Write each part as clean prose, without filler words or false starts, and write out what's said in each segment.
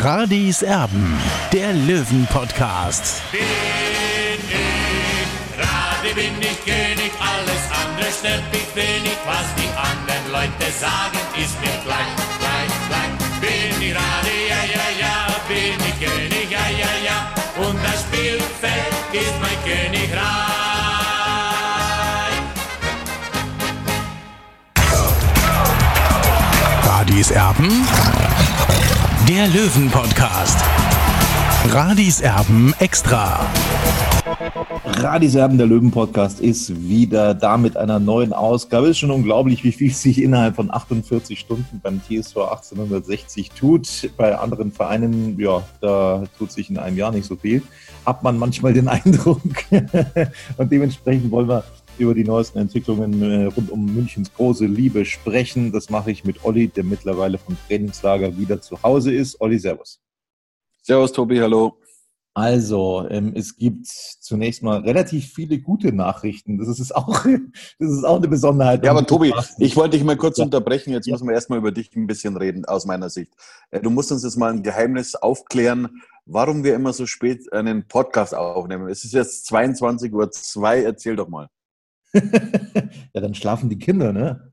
Radis Erben, der Löwen-Podcast. Bin ich Radi, bin ich König, alles andere stört mich wenig. Was die anderen Leute sagen, ist mir gleich. Bin ich Radi, ja, ja, ja, bin ich König, ja, ja, ja. Und das Spielfeld ist mein Königreich. Radis Erben, der Löwen-Podcast. Radis Erben extra. Radis Erben, der Löwen-Podcast ist wieder da mit einer neuen Ausgabe. Es ist schon unglaublich, wie viel sich innerhalb von 48 Stunden beim TSV 1860 tut. Bei anderen Vereinen, ja, da tut sich in einem Jahr nicht so viel. Hat man manchmal den Eindruck. Und dementsprechend wollen wir über die neuesten Entwicklungen rund um Münchens große Liebe sprechen. Das mache ich mit Olli, der mittlerweile vom Trainingslager wieder zu Hause ist. Olli, servus. Servus, Tobi, hallo. Also, es gibt zunächst mal relativ viele gute Nachrichten. Das ist auch eine Besonderheit. Ja, aber Tobi, ich wollte dich mal kurz unterbrechen. Jetzt müssen wir erstmal über dich ein bisschen reden, aus meiner Sicht. Du musst uns jetzt mal ein Geheimnis aufklären, warum wir immer so spät einen Podcast aufnehmen. Es ist jetzt 22:02 Uhr. Erzähl doch mal. Ja, dann schlafen die Kinder, ne?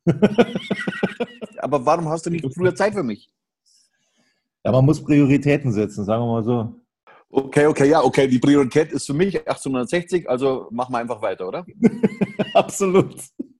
Aber warum hast du nicht früher Zeit für mich? Ja, man muss Prioritäten setzen, sagen wir mal so. Okay. Die Priorität ist für mich 1860, also machen wir einfach weiter, oder? Absolut.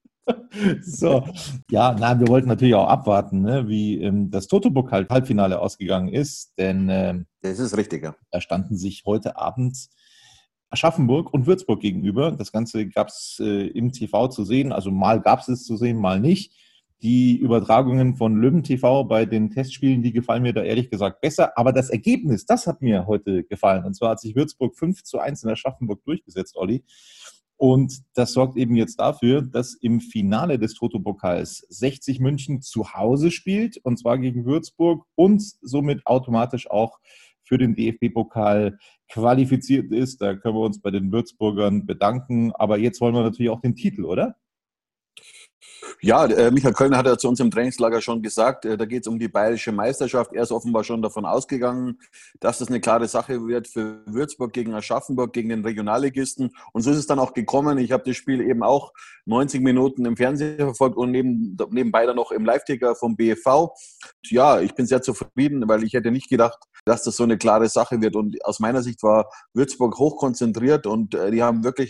So, ja, nein, wir wollten natürlich auch abwarten, ne, wie das Toto-Pokal-Halbfinale ausgegangen ist, denn das ist richtig, ja. Da standen sich heute Abend Aschaffenburg und Würzburg gegenüber. Das Ganze gab es im TV zu sehen, also mal gab es zu sehen, mal nicht. Die Übertragungen von Löwen TV bei den Testspielen, die gefallen mir da ehrlich gesagt besser. Aber das Ergebnis, das hat mir heute gefallen. Und zwar hat sich Würzburg 5:1 in Aschaffenburg durchgesetzt, Olli. Und das sorgt eben jetzt dafür, dass im Finale des Toto-Pokals 60 München zu Hause spielt, und zwar gegen Würzburg, und somit automatisch auch für den DFB-Pokal qualifiziert ist. Da können wir uns bei den Würzburgern bedanken. Aber jetzt wollen wir natürlich auch den Titel, oder? Ja, Michael Kölner hat ja zu uns im Trainingslager schon gesagt, da geht es um die bayerische Meisterschaft. Er ist offenbar schon davon ausgegangen, dass das eine klare Sache wird für Würzburg gegen Aschaffenburg, gegen den Regionalligisten. Und so ist es dann auch gekommen. Ich habe das Spiel eben auch 90 Minuten im Fernsehen verfolgt und nebenbei dann noch im Live-Ticker vom BFV. Ja, ich bin sehr zufrieden, weil ich hätte nicht gedacht, dass das so eine klare Sache wird. Und aus meiner Sicht war Würzburg hochkonzentriert und die haben wirklich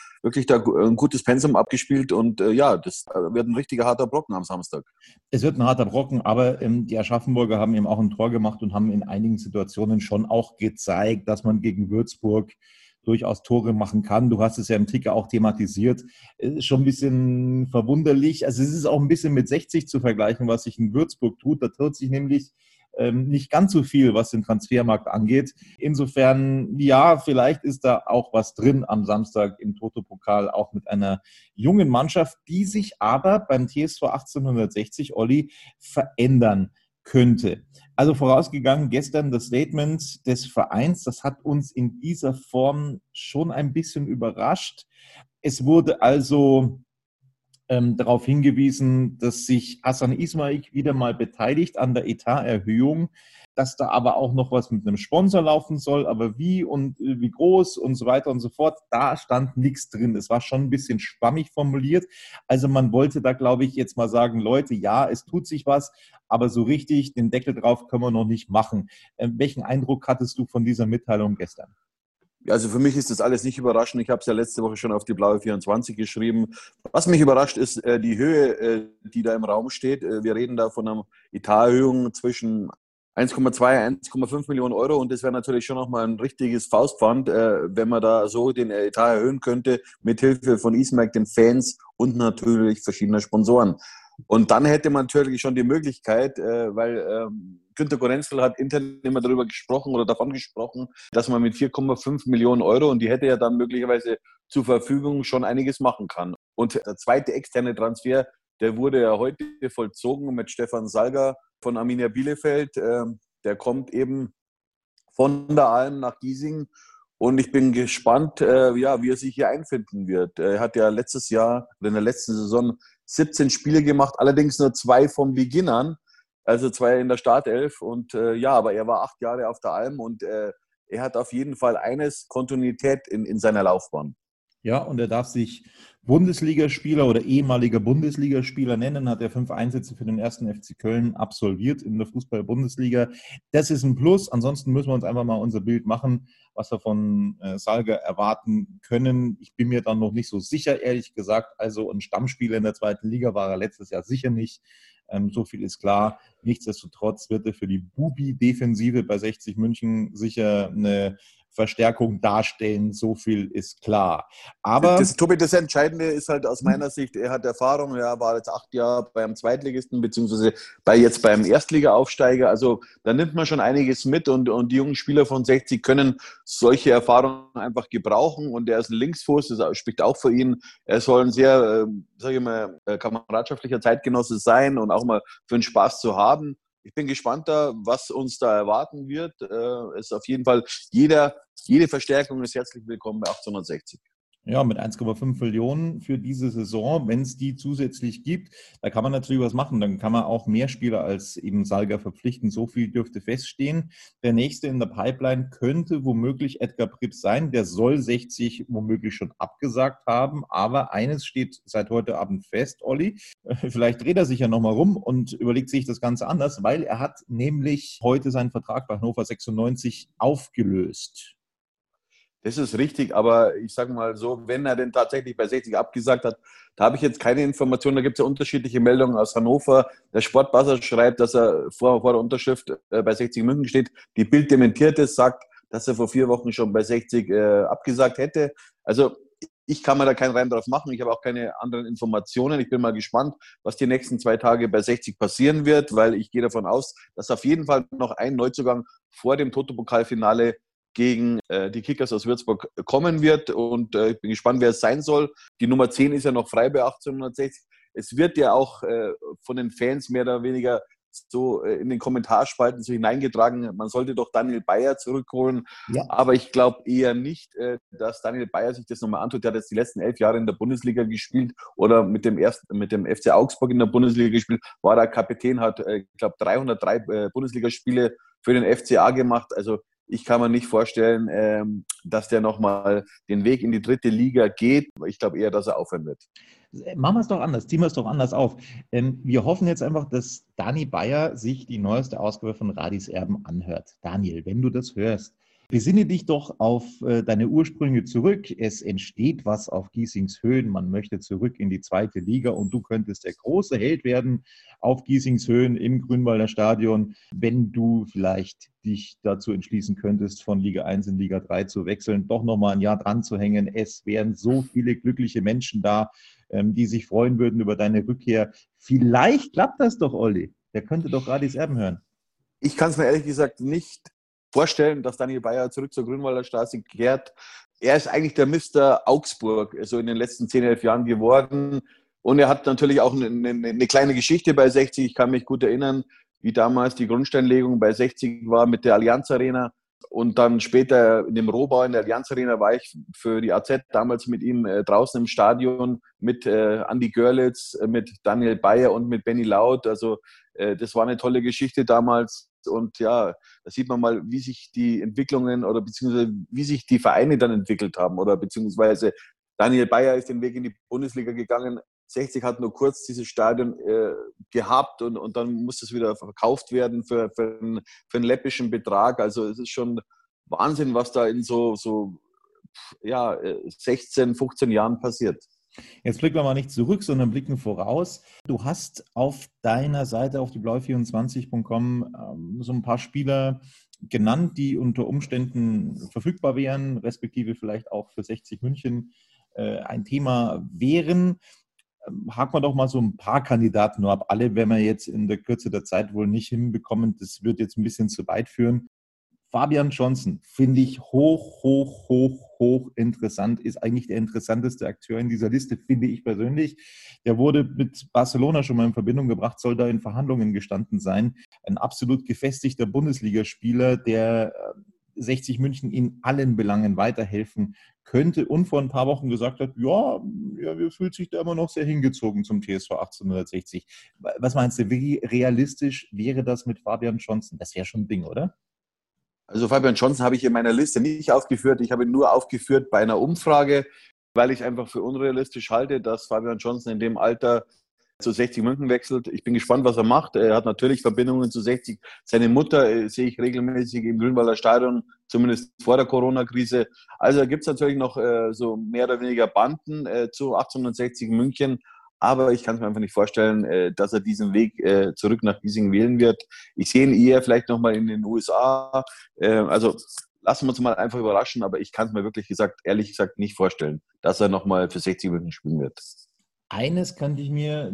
da ein gutes Pensum abgespielt. Und ja, das wird ein richtiger harter Brocken am Samstag. Es wird ein harter Brocken, aber die Aschaffenburger haben eben auch ein Tor gemacht und haben in einigen Situationen schon auch gezeigt, dass man gegen Würzburg durchaus Tore machen kann. Du hast es ja im Ticker auch thematisiert. Ist schon ein bisschen verwunderlich. Also es ist auch ein bisschen mit 60 zu vergleichen, was sich in Würzburg tut. Da tut sich nämlich nicht ganz so viel, was den Transfermarkt angeht. Insofern, ja, vielleicht ist da auch was drin am Samstag im Toto-Pokal, auch mit einer jungen Mannschaft, die sich aber beim TSV 1860, Olli, verändern könnte. Also vorausgegangen gestern das Statement des Vereins, das hat uns in dieser Form schon ein bisschen überrascht. Es wurde also darauf hingewiesen, dass sich Hasan Ismail wieder mal beteiligt an der Etaterhöhung, dass da aber auch noch was mit einem Sponsor laufen soll, aber wie und wie groß und so weiter und so fort, da stand nichts drin. Es war schon ein bisschen schwammig formuliert. Also man wollte da, glaube ich, jetzt mal sagen, Leute, ja, es tut sich was, aber so richtig den Deckel drauf können wir noch nicht machen. Welchen Eindruck hattest du von dieser Mitteilung gestern? Also für mich ist das alles nicht überraschend. Ich habe es ja letzte Woche schon auf die blaue 24 geschrieben. Was mich überrascht, ist die Höhe, die da im Raum steht. Wir reden da von einer Etaterhöhung zwischen 1,2 und 1,5 Millionen Euro. Und das wäre natürlich schon nochmal ein richtiges Faustpfand, wenn man da so den Etat erhöhen könnte, mit Hilfe von Ismail, den Fans und natürlich verschiedener Sponsoren. Und dann hätte man natürlich schon die Möglichkeit, weil Günter Gorenzel hat intern immer darüber gesprochen oder davon gesprochen, dass man mit 4,5 Millionen Euro, und die hätte ja dann möglicherweise zur Verfügung, schon einiges machen kann. Und der zweite externe Transfer, der wurde ja heute vollzogen mit Stefan Salga von Arminia Bielefeld. Der kommt eben von der Alm nach Giesing. Und ich bin gespannt, wie er sich hier einfinden wird. Er hat ja letztes Jahr oder in der letzten Saison 17 Spiele gemacht, allerdings nur 2 vom Beginn an. also 2 in der Startelf. Und ja, aber er war 8 Jahre auf der Alm und er hat auf jeden Fall Kontinuität in seiner Laufbahn. Ja, und er darf sich Bundesligaspieler oder ehemaliger Bundesligaspieler nennen, hat er 5 Einsätze für den 1. FC Köln absolviert in der Fußball-Bundesliga. Das ist ein Plus. Ansonsten müssen wir uns einfach mal unser Bild machen, was wir von Salga erwarten können. Ich bin mir dann noch nicht so sicher, ehrlich gesagt. Also ein Stammspieler in der 2. Liga war er letztes Jahr sicher nicht. So viel ist klar. Nichtsdestotrotz wird er für die Bubi-Defensive bei 60 München sicher eine Verstärkung darstellen, so viel ist klar. Aber Tobi, das Entscheidende ist halt aus meiner Sicht, er hat Erfahrung, er war jetzt 8 Jahre beim Zweitligisten, beziehungsweise jetzt beim Erstliga-Aufsteiger, also da nimmt man schon einiges mit und die jungen Spieler von 60 können solche Erfahrungen einfach gebrauchen und er ist ein Linksfuß, das spricht auch für ihn. Er soll ein sehr, sage ich mal, kameradschaftlicher Zeitgenosse sein und auch mal für den Spaß zu haben. Ich bin gespannt, was uns da erwarten wird. Es ist auf jeden Fall jede Verstärkung ist herzlich willkommen bei 1860. Ja, mit 1,5 Millionen für diese Saison, wenn es die zusätzlich gibt, da kann man natürlich was machen. Dann kann man auch mehr Spieler als eben Salga verpflichten. So viel dürfte feststehen. Der nächste in der Pipeline könnte womöglich Edgar Prips sein. Der soll 60 womöglich schon abgesagt haben. Aber eines steht seit heute Abend fest, Olli. Vielleicht dreht er sich ja nochmal rum und überlegt sich das Ganze anders, weil er hat nämlich heute seinen Vertrag bei Hannover 96 aufgelöst. Das ist richtig, aber ich sage mal so, wenn er denn tatsächlich bei 60 abgesagt hat, da habe ich jetzt keine Informationen, da gibt es ja unterschiedliche Meldungen aus Hannover. Der Sportbuzzer schreibt, dass er vor der Unterschrift bei 60 München steht. Die Bild dementiert es, sagt, dass er vor 4 Wochen schon bei 60 abgesagt hätte. Also ich kann mir da keinen Reim drauf machen, ich habe auch keine anderen Informationen. Ich bin mal gespannt, was die nächsten 2 Tage bei 60 passieren wird, weil ich gehe davon aus, dass auf jeden Fall noch ein Neuzugang vor dem Toto-Pokal-Finale gegen die Kickers aus Würzburg kommen wird und ich bin gespannt, wer es sein soll. Die Nummer 10 ist ja noch frei bei 1860. Es wird ja auch von den Fans mehr oder weniger so in den Kommentarspalten so hineingetragen, man sollte doch Daniel Bayer zurückholen. Ja. Aber ich glaube eher nicht, dass Daniel Bayer sich das nochmal antut. Der hat jetzt die letzten 11 Jahre in der Bundesliga gespielt oder mit dem FC Augsburg in der Bundesliga gespielt, war der Kapitän, hat, ich glaube, 303 Bundesligaspiele für den FCA gemacht. Also ich kann mir nicht vorstellen, dass der nochmal den Weg in die 3. Liga geht. Ich glaube eher, dass er aufhören wird. Machen wir es doch anders, ziehen wir es doch anders auf. Wir hoffen jetzt einfach, dass Dani Bayer sich die neueste Ausgabe von Radis Erben anhört. Daniel, wenn du das hörst, besinne dich doch auf deine Ursprünge zurück. Es entsteht was auf Giesings Höhen. Man möchte zurück in die 2. Liga und du könntest der große Held werden auf Giesings Höhen im Grünwalder Stadion, wenn du vielleicht dich dazu entschließen könntest, von Liga 1 in Liga 3 zu wechseln, doch nochmal ein Jahr dran zu hängen. Es wären so viele glückliche Menschen da, die sich freuen würden über deine Rückkehr. Vielleicht klappt das doch, Olli. Der könnte doch Radis Erben hören. Ich kann es mir ehrlich gesagt nicht vorstellen, dass Daniel Bayer zurück zur Grünwalder Straße kehrt. Er ist eigentlich der Mr. Augsburg, so in den letzten 10, 11 Jahren geworden. Und er hat natürlich auch eine kleine Geschichte bei 60. Ich kann mich gut erinnern, wie damals die Grundsteinlegung bei 60 war mit der Allianz Arena. Und dann später in dem Rohbau in der Allianz Arena war ich für die AZ damals mit ihm draußen im Stadion mit Andi Görlitz, mit Daniel Bayer und mit Benny Laut. Also das war eine tolle Geschichte damals. Und ja, da sieht man mal, wie sich die Entwicklungen oder beziehungsweise wie sich die Vereine dann entwickelt haben. Oder beziehungsweise Daniel Bayer ist den Weg in die Bundesliga gegangen. 60 hat nur kurz dieses Stadion gehabt und dann muss es wieder verkauft werden für einen läppischen Betrag. Also es ist schon Wahnsinn, was da in so 16, 15 Jahren passiert. Jetzt blicken wir mal nicht zurück, sondern blicken voraus. Du hast auf deiner Seite auf die blau24.com so ein paar Spieler genannt, die unter Umständen verfügbar wären, respektive vielleicht auch für 60 München ein Thema wären. Haken wir doch mal so ein paar Kandidaten nur ab. Alle werden wir jetzt in der Kürze der Zeit wohl nicht hinbekommen. Das wird jetzt ein bisschen zu weit führen. Fabian Johnson finde ich hoch interessant, ist eigentlich der interessanteste Akteur in dieser Liste, finde ich persönlich. Der wurde mit Barcelona schon mal in Verbindung gebracht, soll da in Verhandlungen gestanden sein. Ein absolut gefestigter Bundesligaspieler, der 60 München in allen Belangen weiterhelfen könnte und vor ein paar Wochen gesagt hat, ja, wir fühlt sich da immer noch sehr hingezogen zum TSV 1860. Was meinst du, wie realistisch wäre das mit Fabian Johnson? Das wäre schon ein Ding, oder? Also Fabian Johnson habe ich in meiner Liste nicht aufgeführt. Ich habe ihn nur aufgeführt bei einer Umfrage, weil ich einfach für unrealistisch halte, dass Fabian Johnson in dem Alter zu 60 München wechselt. Ich bin gespannt, was er macht. Er hat natürlich Verbindungen zu 60. Seine Mutter sehe ich regelmäßig im Grünwalder Stadion, zumindest vor der Corona-Krise. Also da gibt es natürlich noch so mehr oder weniger Banden zu 1860 München. Aber ich kann es mir einfach nicht vorstellen, dass er diesen Weg zurück nach Giesing wählen wird. Ich sehe ihn eher vielleicht nochmal in den USA. Also lassen wir uns mal einfach überraschen. Aber ich kann es mir ehrlich gesagt nicht vorstellen, dass er nochmal für 60 München spielen wird. Eines könnte ich mir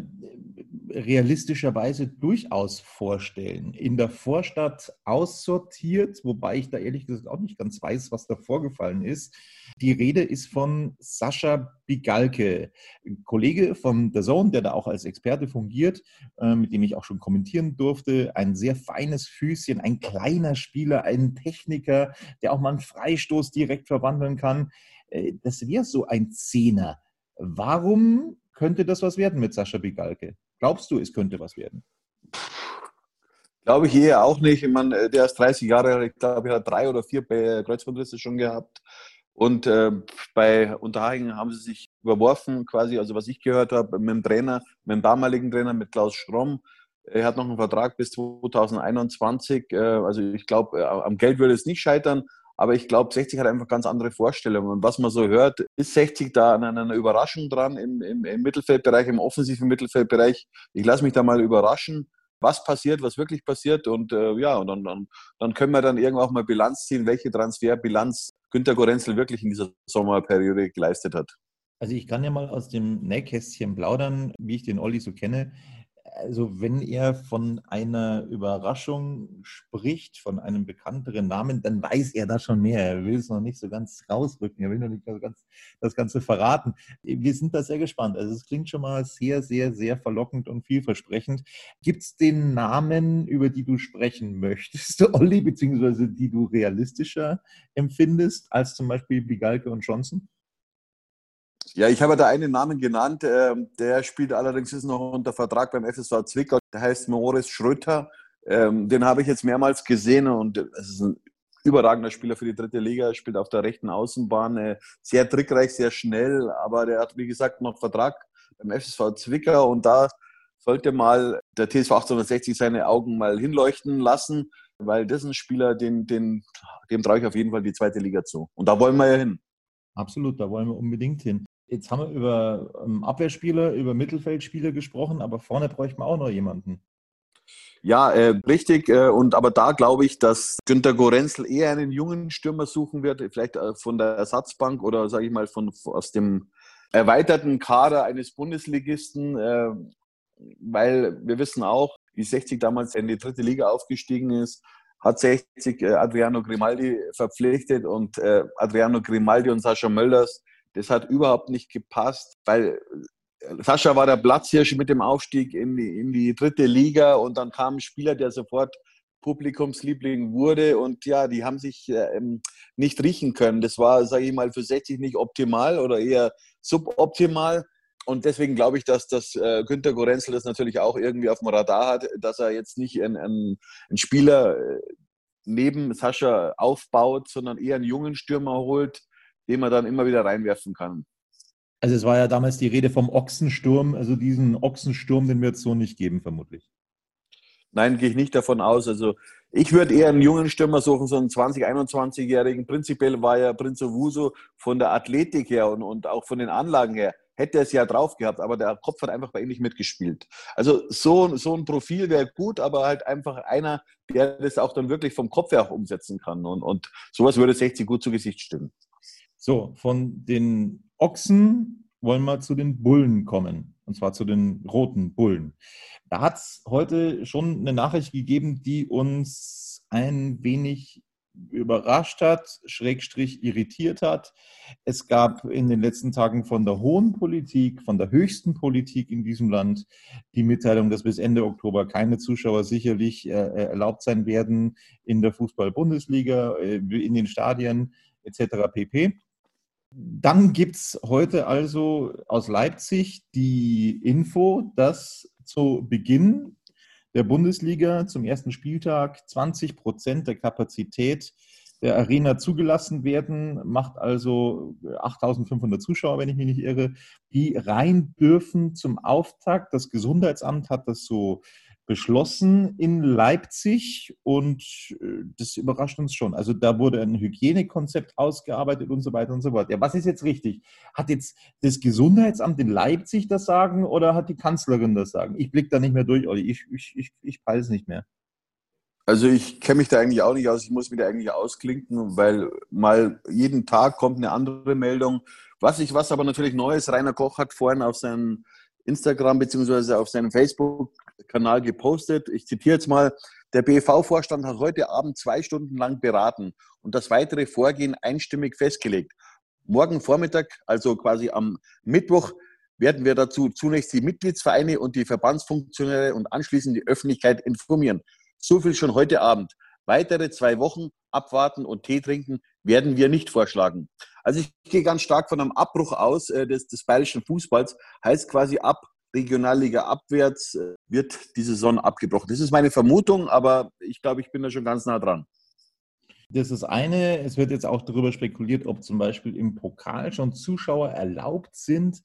realistischerweise durchaus vorstellen. In der Vorstadt aussortiert, wobei ich da ehrlich gesagt auch nicht ganz weiß, was da vorgefallen ist. Die Rede ist von Sascha Bigalke, Kollege von DAZN, der da auch als Experte fungiert, mit dem ich auch schon kommentieren durfte. Ein sehr feines Füßchen, ein kleiner Spieler, ein Techniker, der auch mal einen Freistoß direkt verwandeln kann. Das wäre so ein Zehner. Warum könnte das was werden mit Sascha Bigalke? Glaubst du, es könnte was werden? Glaube ich eher auch nicht. Ich meine, der ist 30 Jahre alt. Ich glaube, er hat 3 oder 4 Kreuzbandrisse schon gehabt. Und bei Unterhaching haben sie sich überworfen, quasi, also was ich gehört habe, mit dem Trainer, mit dem damaligen Trainer, mit Klaus Schromm. Er hat noch einen Vertrag bis 2021. Also ich glaube, am Geld würde es nicht scheitern. Aber ich glaube, 60 hat einfach ganz andere Vorstellungen. Und was man so hört, ist 60 da an einer Überraschung dran im Mittelfeldbereich, im offensiven Mittelfeldbereich. Ich lasse mich da mal überraschen, was passiert, was wirklich passiert. Und dann können wir dann irgendwann auch mal Bilanz ziehen, welche Transferbilanz Günter Gorenzel wirklich in dieser Sommerperiode geleistet hat. Also ich kann ja mal aus dem Nähkästchen plaudern, wie ich den Olli so kenne. Also wenn er von einer Überraschung spricht, von einem bekannteren Namen, dann weiß er da schon mehr. Er will es noch nicht so ganz rausrücken. Er will noch nicht so ganz das Ganze verraten. Wir sind da sehr gespannt. Also es klingt schon mal sehr, sehr, sehr verlockend und vielversprechend. Gibt es den Namen, über die du sprechen möchtest, Olli, beziehungsweise die du realistischer empfindest als zum Beispiel Bigalke und Johnson? Ja, ich habe da einen Namen genannt, der spielt allerdings ist noch unter Vertrag beim FSV Zwickau, der heißt Moritz Schröter. Den habe ich jetzt mehrmals gesehen und es ist ein überragender Spieler für die 3. Liga, spielt auf der rechten Außenbahn, sehr trickreich, sehr schnell, aber der hat, wie gesagt, noch Vertrag beim FSV Zwickau und da sollte mal der TSV 1860 seine Augen mal hinleuchten lassen, weil das ist ein Spieler, dem traue ich auf jeden Fall die 2. Liga zu. Und da wollen wir ja hin. Absolut, da wollen wir unbedingt hin. Jetzt haben wir über Abwehrspieler, über Mittelfeldspieler gesprochen, aber vorne bräuchten wir auch noch jemanden. Ja, richtig. Aber da glaube ich, dass Günter Gorenzel eher einen jungen Stürmer suchen wird, vielleicht von der Ersatzbank oder sage ich mal aus dem erweiterten Kader eines Bundesligisten, weil wir wissen auch, wie 60 damals in die 3. Liga aufgestiegen ist, hat 60 Adriano Grimaldi verpflichtet und Adriano Grimaldi und Sascha Mölders, das hat überhaupt nicht gepasst, weil Sascha war der Platzhirsch mit dem Aufstieg in die 3. Liga und dann kam ein Spieler, der sofort Publikumsliebling wurde und ja, die haben sich nicht riechen können. Das war, sage ich mal, für 60 nicht optimal oder eher suboptimal. Und deswegen glaube ich, dass Günter Gorenzel das natürlich auch irgendwie auf dem Radar hat, dass er jetzt nicht einen Spieler neben Sascha aufbaut, sondern eher einen jungen Stürmer holt, den man dann immer wieder reinwerfen kann. Also es war ja damals die Rede vom Ochsensturm, also diesen Ochsensturm, den wird es so nicht geben, vermutlich. Nein, gehe ich nicht davon aus. Also ich würde eher einen jungen Stürmer suchen, so einen 20-, 21-Jährigen. Prinzipiell war ja Prinz Owusu von der Athletik her und auch von den Anlagen her, hätte er es ja drauf gehabt, aber der Kopf hat einfach bei ihm nicht mitgespielt. Also so ein Profil wäre gut, aber halt einfach einer, der das auch dann wirklich vom Kopf her auch umsetzen kann. Und sowas würde 60 gut zu Gesicht stimmen. So, von den Ochsen wollen wir zu den Bullen kommen, und zwar zu den roten Bullen. Da hat es heute schon eine Nachricht gegeben, die uns ein wenig überrascht hat, Schrägstrich irritiert hat. Es gab in den letzten Tagen von der hohen Politik, von der höchsten Politik in diesem Land die Mitteilung, dass bis Ende Oktober keine Zuschauer sicherlich erlaubt sein werden in der Fußball-Bundesliga, in den Stadien etc. pp. Dann gibt es heute also aus Leipzig die Info, dass zu Beginn der Bundesliga zum ersten Spieltag 20% der Kapazität der Arena zugelassen werden, macht also 8.500 Zuschauer, wenn ich mich nicht irre, die rein dürfen zum Auftakt. Das Gesundheitsamt hat das so beschlossen in Leipzig und das überrascht uns schon. Also da wurde ein Hygienekonzept ausgearbeitet und so weiter und so fort. Ja, was ist jetzt richtig? Hat jetzt das Gesundheitsamt in Leipzig das Sagen oder hat die Kanzlerin das Sagen? Ich blicke da nicht mehr durch, Olli. Ich peile es nicht mehr. Also ich kenne mich da eigentlich auch nicht aus. Ich muss mich da eigentlich ausklinken, weil mal jeden Tag kommt eine andere Meldung. Was aber natürlich Neues, Rainer Koch hat vorhin auf seinem Instagram bzw. auf seinem Facebook-Kanal gepostet. Ich zitiere jetzt mal: Der BEV-Vorstand hat heute Abend 2 Stunden lang beraten und das weitere Vorgehen einstimmig festgelegt. Morgen Vormittag, also quasi am Mittwoch, werden wir dazu zunächst die Mitgliedsvereine und die Verbandsfunktionäre und anschließend die Öffentlichkeit informieren. So viel schon heute Abend. Weitere 2 Wochen abwarten und Tee trinken werden wir nicht vorschlagen. Also ich gehe ganz stark von einem Abbruch aus des bayerischen Fußballs. Heißt quasi ab Regionalliga abwärts wird die Saison abgebrochen. Das ist meine Vermutung, aber ich glaube, ich bin da schon ganz nah dran. Das ist eine. Es wird jetzt auch darüber spekuliert, ob zum Beispiel im Pokal schon Zuschauer erlaubt sind.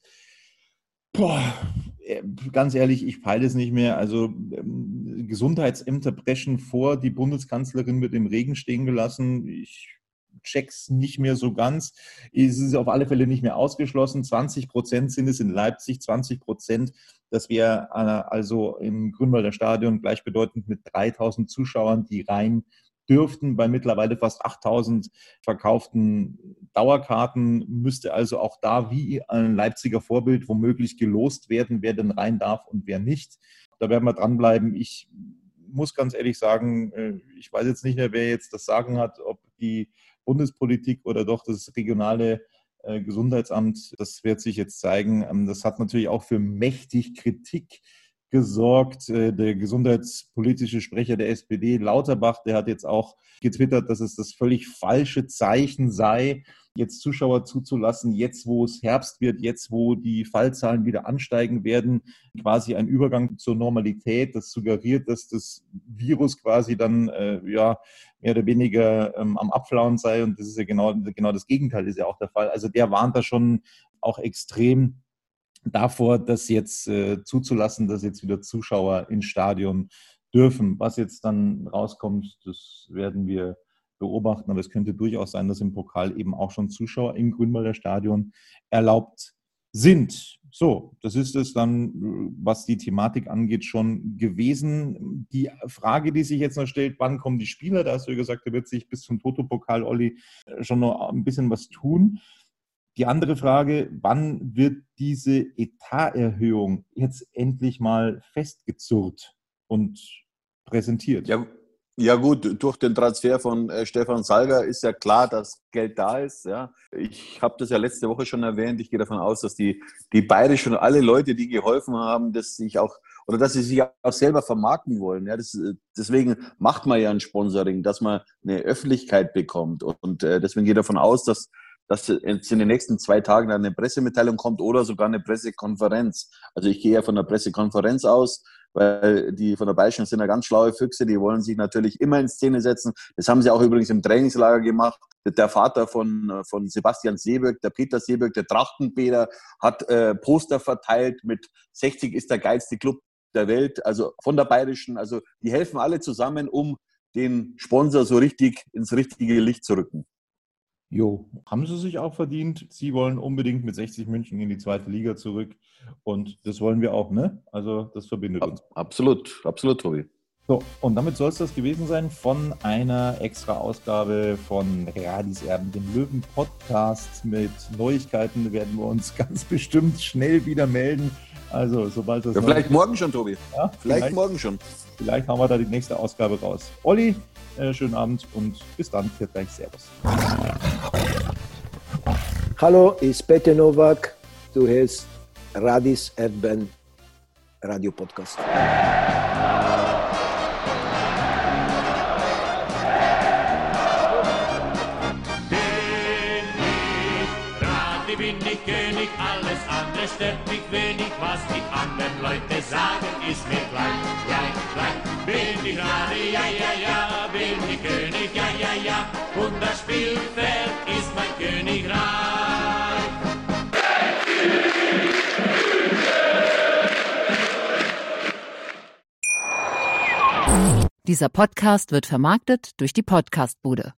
Ganz ehrlich, ich peile es nicht mehr. Also Gesundheitsämter preschen vor, die Bundeskanzlerin wird im Regen stehen gelassen. Ich check's nicht mehr so ganz. Es ist auf alle Fälle nicht mehr ausgeschlossen. 20% sind es in Leipzig, 20%. Das wäre also im Grünwalder Stadion gleichbedeutend mit 3.000 Zuschauern, die rein dürften. Bei mittlerweile fast 8.000 verkauften Dauerkarten müsste also auch da wie ein Leipziger Vorbild womöglich gelost werden, wer denn rein darf und wer nicht. Da werden wir dranbleiben. Ich muss ganz ehrlich sagen, ich weiß jetzt nicht mehr, wer jetzt das Sagen hat, ob die Bundespolitik oder doch das regionale Gesundheitsamt. Das wird sich jetzt zeigen. Das hat natürlich auch für mächtig Kritik gesorgt. Der gesundheitspolitische Sprecher der SPD, Lauterbach, der hat jetzt auch getwittert, dass es das völlig falsche Zeichen sei, jetzt Zuschauer zuzulassen, jetzt wo es Herbst wird, jetzt wo die Fallzahlen wieder ansteigen werden, quasi ein Übergang zur Normalität. Das suggeriert, dass das Virus quasi dann mehr oder weniger am Abflauen sei, und das ist ja genau das Gegenteil ist ja auch der Fall. Also der warnt da schon auch extrem davor, das jetzt zuzulassen, dass jetzt wieder Zuschauer ins Stadion dürfen. Was jetzt dann rauskommt, das werden wir beobachten, aber es könnte durchaus sein, dass im Pokal eben auch schon Zuschauer im Grünwalder Stadion erlaubt sind. So, das ist es dann, was die Thematik angeht, schon gewesen. Die Frage, die sich jetzt noch stellt, wann kommen die Spieler? Da hast du ja gesagt, da wird sich bis zum Toto-Pokal, Olli, schon noch ein bisschen was tun. Die andere Frage, wann wird diese Etaterhöhung jetzt endlich mal festgezurrt und präsentiert? Ja gut, durch den Transfer von Stefan Salga ist ja klar, dass Geld da ist. Ja. Ich habe das ja letzte Woche schon erwähnt. Ich gehe davon aus, dass die bayerischen und alle Leute, die geholfen haben, dass sie sich auch selber vermarkten wollen. Ja. Deswegen macht man ja ein Sponsoring, dass man eine Öffentlichkeit bekommt. Und deswegen gehe ich davon aus, dass jetzt in den nächsten 2 Tagen dann eine Pressemitteilung kommt oder sogar eine Pressekonferenz. Also ich gehe ja von der Pressekonferenz aus, weil die von der Bayerischen sind ja ganz schlaue Füchse, die wollen sich natürlich immer in Szene setzen. Das haben sie auch übrigens im Trainingslager gemacht. Der Vater von Sebastian Seeböck, der Peter Seeböck, der Trachtenpeter, hat Poster verteilt mit 60 ist der geilste Club der Welt, also von der Bayerischen. Also die helfen alle zusammen, um den Sponsor so richtig ins richtige Licht zu rücken. Jo, haben sie sich auch verdient. Sie wollen unbedingt mit 60 München in die 2. Liga zurück. Und das wollen wir auch, ne? Also das verbindet uns. Absolut, Tobi. So, und damit soll es das gewesen sein von einer extra Ausgabe von Radis Erben, dem Löwen-Podcast. Mit Neuigkeiten werden wir uns ganz bestimmt schnell wieder melden. Also, sobald das. Ja, vielleicht morgen schon, Tobi. Ja, vielleicht morgen schon. Vielleicht haben wir da die nächste Ausgabe raus. Olli, schönen Abend und bis dann. Gleich. Servus. Hallo, ist Peter Nowak. Du hörst Radis Erben Radio Podcast. Bin ich König, alles andere stört mich wenig, was die anderen Leute sagen, ist mir gleich. Bin ich Radi, ja, bin ich König, ja, und das Spielfeld ist mein Königreich. Dieser Podcast wird vermarktet durch die Podcastbude.